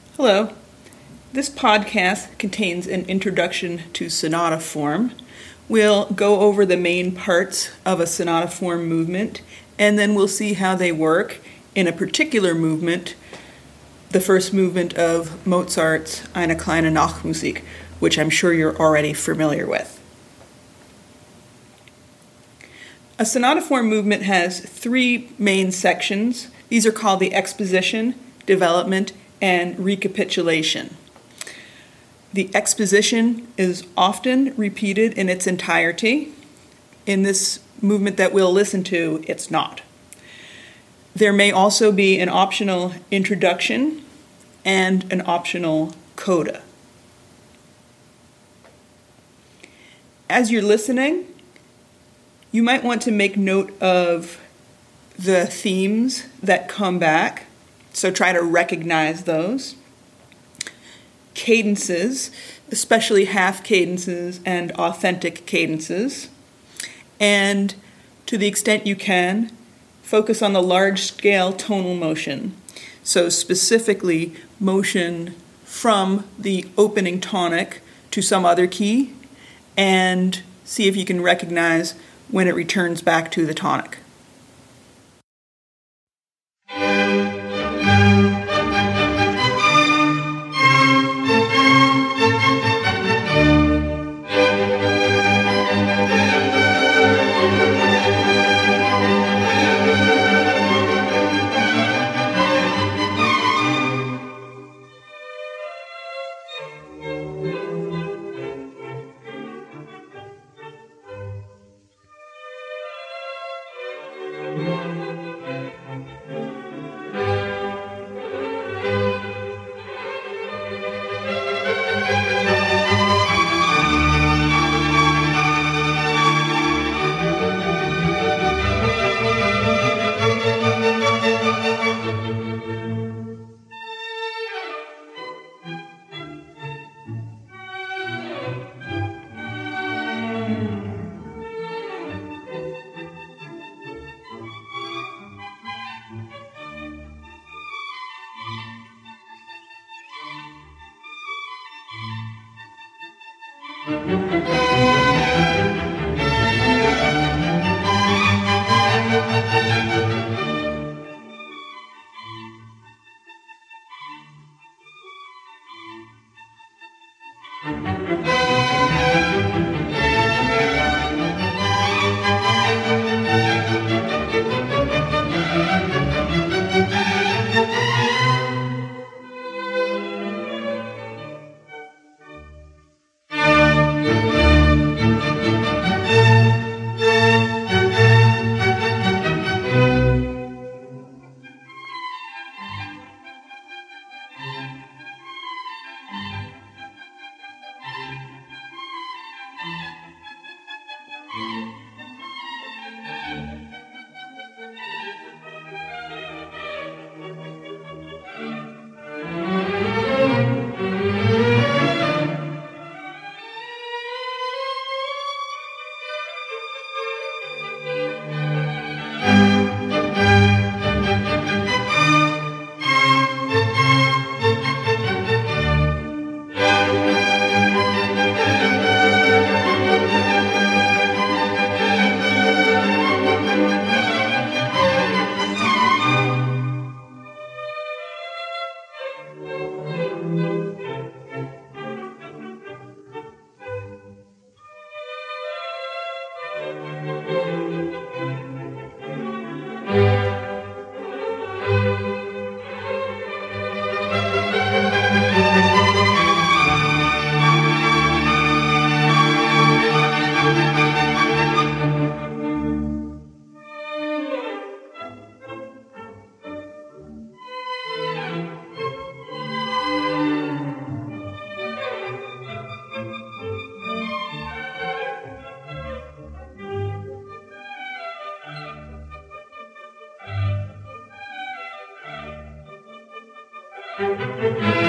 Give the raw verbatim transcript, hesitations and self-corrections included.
Hello. This podcast contains an introduction to sonata form. We'll go over the main parts of a sonata form movement, and then we'll see how they work in a particular movement, the first movement of Mozart's Eine kleine Nachtmusik, which I'm sure you're already familiar with. A sonata form movement has three main sections. These are called the exposition, development, and recapitulation. The exposition is often repeated in its entirety. In this movement that we'll listen to, it's not. There may also be an optional introduction and an optional coda. As you're listening, you might want to make note of the themes that come back. So try to recognize those. Cadences, especially half cadences and authentic cadences. And to the extent you can, focus on the large scale tonal motion. So specifically, motion from the opening tonic to some other key, and see if you can recognize when it returns back to the tonic. Thank you.